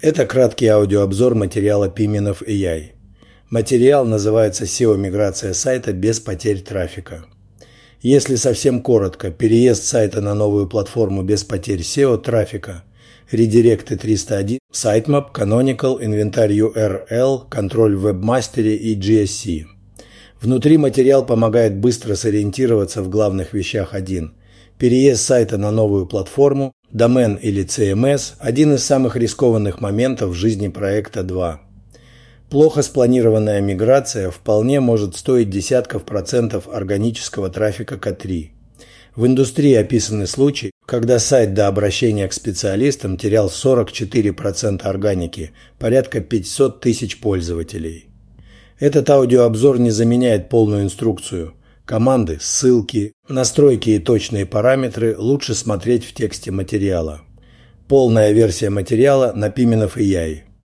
Это краткий аудиообзор материала Piminov AI. Материал называется «SEO-миграция сайта без потерь трафика». Если совсем коротко, переезд сайта на новую платформу без потерь SEO-трафика, редиректы 301, Sitemap, Canonical, инвентарь URL, контроль в вебмастере и GSC. Внутри материал помогает быстро сориентироваться в главных вещах 1. Переезд сайта на новую платформу, домен или CMS – один из самых рискованных моментов в жизни проекта 2. Плохо спланированная миграция вполне может стоить десятков процентов органического трафика К3. В индустрии описаны случаи, когда сайт до обращения к специалистам терял 44% органики, порядка 500 тысяч пользователей. Этот аудиообзор не заменяет полную инструкцию. Команды, ссылки, настройки и точные параметры лучше смотреть в тексте материала. Полная версия материала на Piminov AI.